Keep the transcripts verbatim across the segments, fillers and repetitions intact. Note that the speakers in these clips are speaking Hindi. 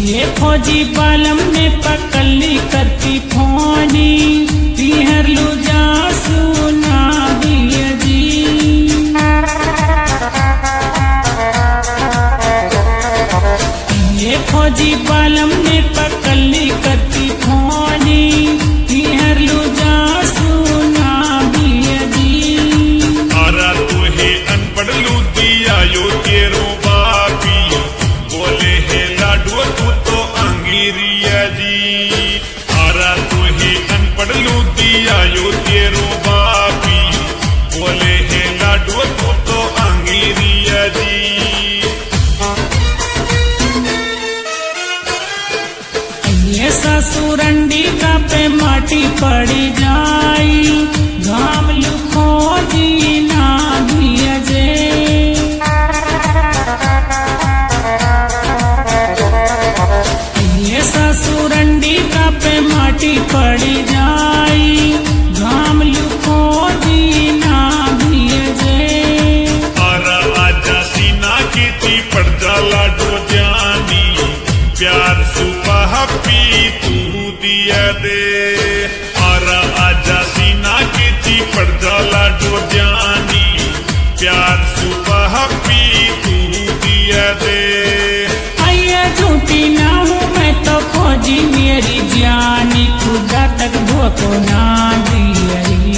ये फौजी बालम ने पकली करती फोनी तिहर लू जा सुना दिया जी। ये फौजी बालम ने पकली करती फोनी तिहर लू जा सुना दिया जी। आरा तुहे अनपढ़ लू दिया यो तेरो बापी बोले है लाडू तू तो अंगिरिया जी। आरा तुहे अनपढ़ लू दिया यो तेरो बापी बोले है लाडू तू तो अंगिरिया जी। ये ससुरंडी का पे माटी पड़ी जाई घाम लुखो जी ना दिया जे। ये ससुरंडी का पे माटी पड़ी जाई घाम लुखो जी ना दिया जे। आरा आजा सीना की थी पड़ जा लाडो जानी प्यार सुबह पी तू दिया दे। आरा आजा सीना की थी पड़ जा लाडो जानी प्यार सुबह पी तू दिया दे। आइए झूठी ना हूँ मैं तो फौजी मेरी जानी खुदा तक धोखो ना दिया।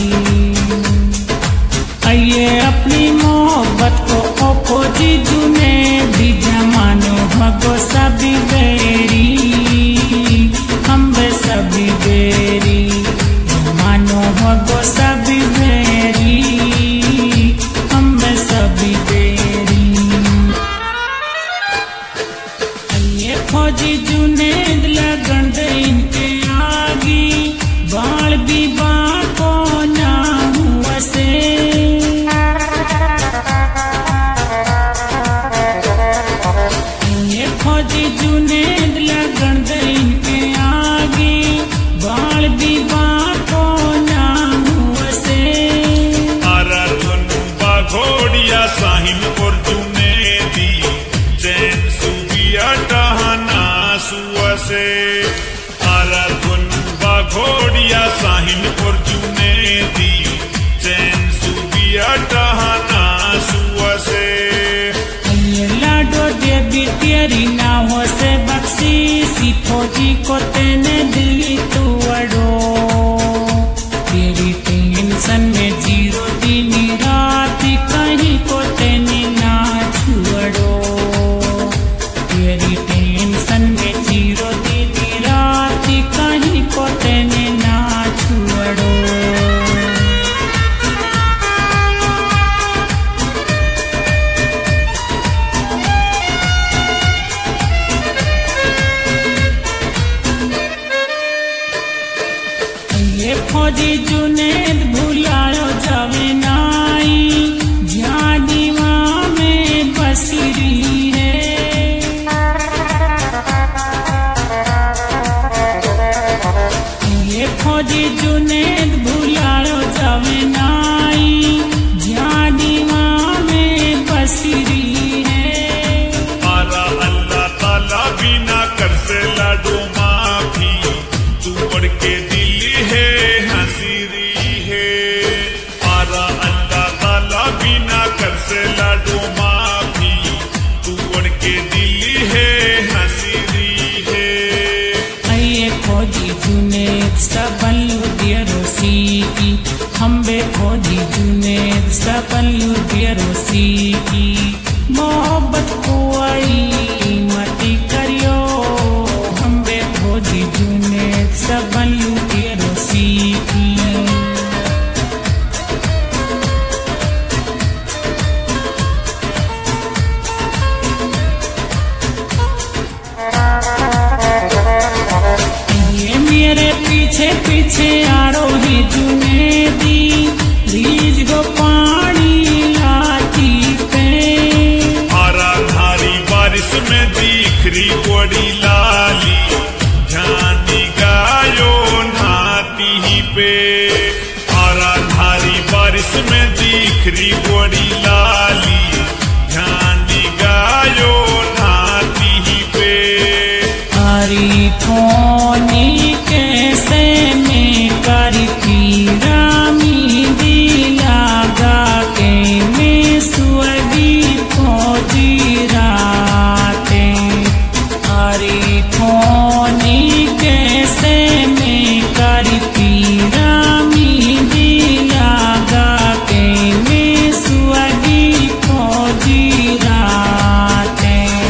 आइए अपनी मोहब्बत को ओ फौजी जुने भी जमानो भगो सभी बेरी हम बे सभी बेरी जमानो भगो सभी बेरी हम बे सभी बेरी। ये फौजी जुनेद लगन दे इनके आगी बाल भी बाको ना हुआ से। ये फौजी जुनेद लगन दे इनके आगी बाल भी बाको ना हुआ से। आरा धनु बाघोड़िया साहिन और जुनेदी चैन सुबिया टहना सुआ से। आरा धनु बाघोड़िया साहिन और जुनेदी चैन सुबिया टहना सुआ से। ये लाडो देवी तेरी नाव से बख्शी सी फौजी को तेने दिली तू अड़ो। तेरी टेंशन में जीरो दिन रात कहीं को तेने ना छुड़ो। तेरी टेंशन में जीरो दिन रात कहीं को तेने ना छुड़ो। ये फौजी जुनेद भुलायो जावे नाई जानिवा में बसरी है। ये फौजी जुनेद भुलायो जावे नाई जानिवा में बसरी है। आरा अल्लाह ताला बिना कर से लाडो माफी तू बढ़ के दिली है हसीरी है। आरा अल्लाह ताला बिना कर से लाडो माफी तू बढ़ के दिली है हसीरी है। आइए फौजी जुनेद सबल्लू दियरोसी की हम बे फौजी जुनेद सबल्लू दियरोसी की मोहब्बत को आई मती करियो हम बे फौजी जुनेद सबल्लू दियरोसी की। ये मेरे पीछे पीछे आरोही जुनेदी रीज गो पानी लाती पे। आरा धारी बारिश में दिखरी बड़ी लाली जानी गायो नाती ही पे। आरा धारी बारिश में दिखरी बड़ी लाली जानी गायो नाती ही पे। अरे फोनी कैसे में करती रामी दिला गा के में स्वर्गी फौजी राते। अरे फोनी कैसे में करती रामी दिला गा के में स्वर्गी फौजी राते।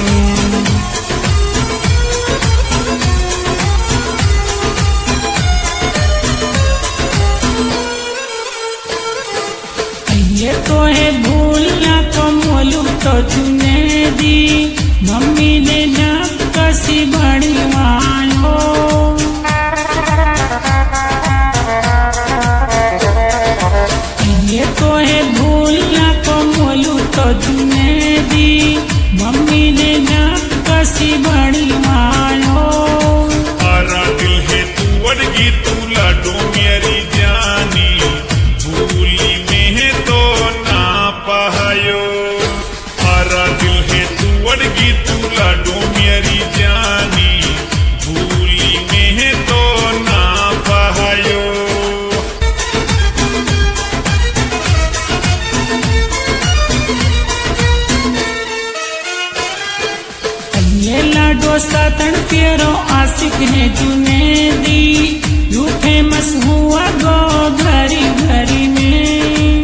ये तो है भूलना तो मोलू तो चुने दी मम्मी ने नाप कसी बड़ी मानो। ये तो है भूलना तो मोलू तो चुने दी मम्मी ने नाप कसी बड़ी मानो। आरा दिल है तू अड़गी तू लाडो मेरी जानी भूली में है तो ना पायो। आरा दिल है तू अड़गी तू लाडो मेरी जानी भूली में है तो ना पायो। ये लाडो सतन तेरो आशिक है जुनेदी यू फेमस हुआ गो घरी घरी में।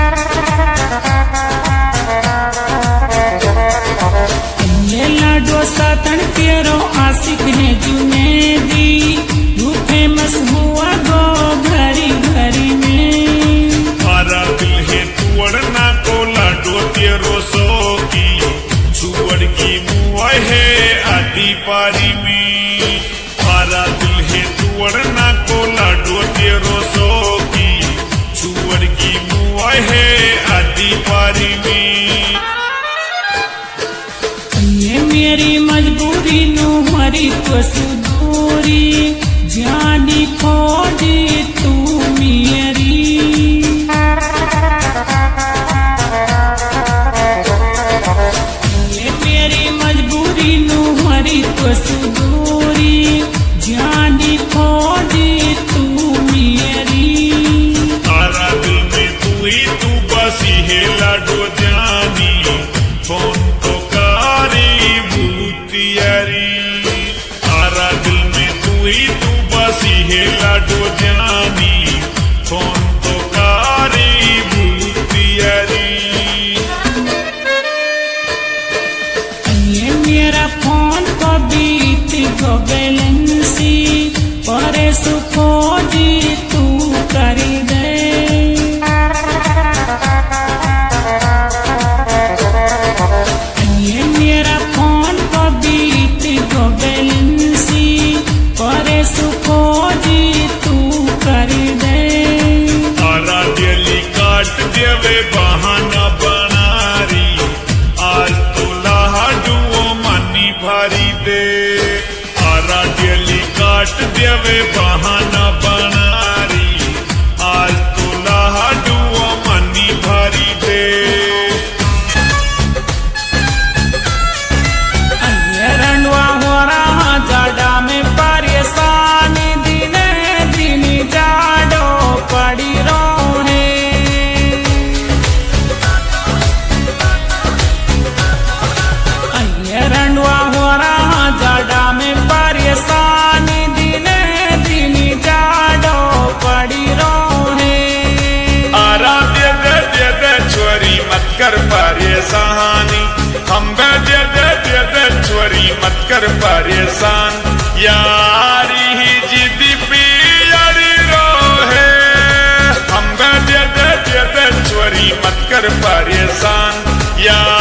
ये लाडो सतन तेरो आशिक है जुनेदी यू फेमस हुआ गो घरी घरी में। आरा दिल है तू अड़ना को लाडो तेरो सोकी छुअड़ की मुआ है आदि पारी में। आरा दिल है तू अड़ना को लाडो तेरो सोकी छुअड़ की मुआ है आदि पारी में। ये मेरी मजबूरी नु हरी तो सुदूरी जानी फौजी तू मेरी। ये मेरी मजबूरी नु हरी तो सुदूरी जानी फौजी तू मेरी। आरा दिल में तू ही तू बसी है लाडो जानी फोन तो कारी भूतियारी। आरा दिल में तू ही तू बसी है लाडो जानी फोन तो कारी भूतियारी। ये मेरा फोन को बीत गो बैलेंसी परे सुखोजी तू कर दे। ये मेरा फोन को बीत गो बैलेंसी परे सुखोजी तू कर दे। आरा दिली काट देवे बहाना बनारी आज तो लाडुओ मनी भारी दे। आरा दिली काट देवे बहाना बनारी आज तो लाडुओ मनी भारी दे। ये रंडवा हो रहा जाडा में परेशानी दिने दिन जाडो पड़ी रोहे। ये रंडवा हो रहा जाडा में परेशानी दिने दिन जाडो पड़ी रोहे। आरा दे दे दे दे छोरी मत कर परेशानी हम दे दे दे दे दे छोरी मत कर परेशान। यारी ही जिद्दी पे यारी रोहे हम दे दे दे दे छोरी मत कर परेशान। यार